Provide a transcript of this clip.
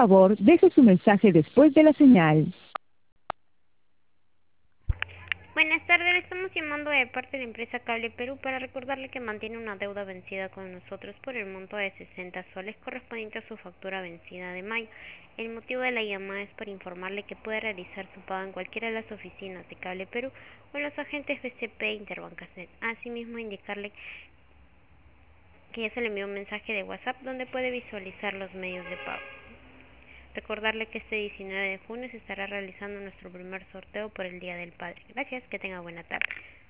favor, deje su mensaje después de la señal. Buenas tardes, le estamos llamando de parte de la empresa Cable Perú para recordarle que mantiene una deuda vencida con nosotros por el monto de 60 soles correspondiente a su factura vencida de mayo. El motivo de la llamada es para informarle que puede realizar su pago en cualquiera de las oficinas de Cable Perú o en los agentes BCP e Interbancaset. Asimismo, indicarle que ya se le envió un mensaje de WhatsApp donde puede visualizar los medios de pago. Recordarle que este 19 de junio se estará realizando nuestro primer sorteo por el Día del Padre. Gracias, que tenga buena tarde.